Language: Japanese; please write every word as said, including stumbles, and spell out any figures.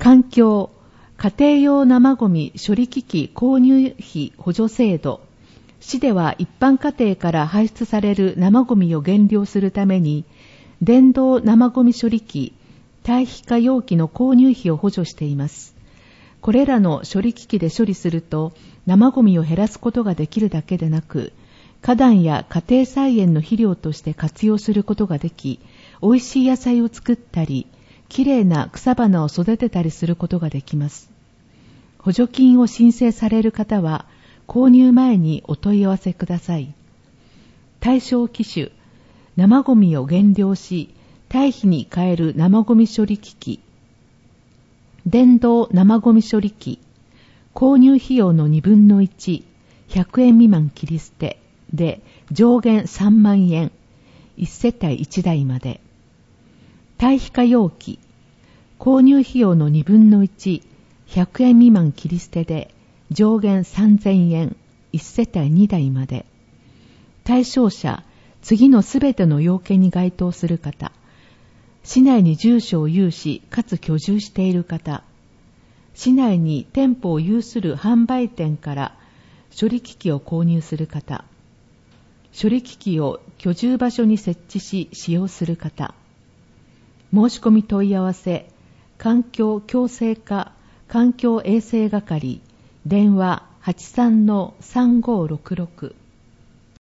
環境、家庭用生ゴミ処理機器購入費補助制度。市では一般家庭から排出される生ゴミを減量するために、電動生ゴミ処理機、堆肥化容器の購入費を補助しています。これらの処理機器で処理すると、生ゴミを減らすことができるだけでなく、花壇や家庭菜園の肥料として活用することができ、美味しい野菜を作ったり、きれいな草花を育てたりすることができます。補助金を申請される方は、購入前にお問い合わせください。対象機種、生ゴミを減量し、堆肥に変える生ゴミ処理機器、電動生ゴミ処理機、購入費用のにぶんのいち、ひゃくえん未満切り捨てで上限さんまんえん、いち世帯いちだいまで。堆肥化容器、購入費用のにぶんのいち、ひゃくえん未満切り捨てで上限さんぜんえん、いち世帯にだいまで。対象者、次のすべての要件に該当する方。市内に住所を有し、かつ居住している方。市内に店舗を有する販売店から処理機器を購入する方。処理機器を居住場所に設置し使用する方。申し込み問い合わせ、環境共生課環境衛生係、電話 はちさんのさんごーろくろく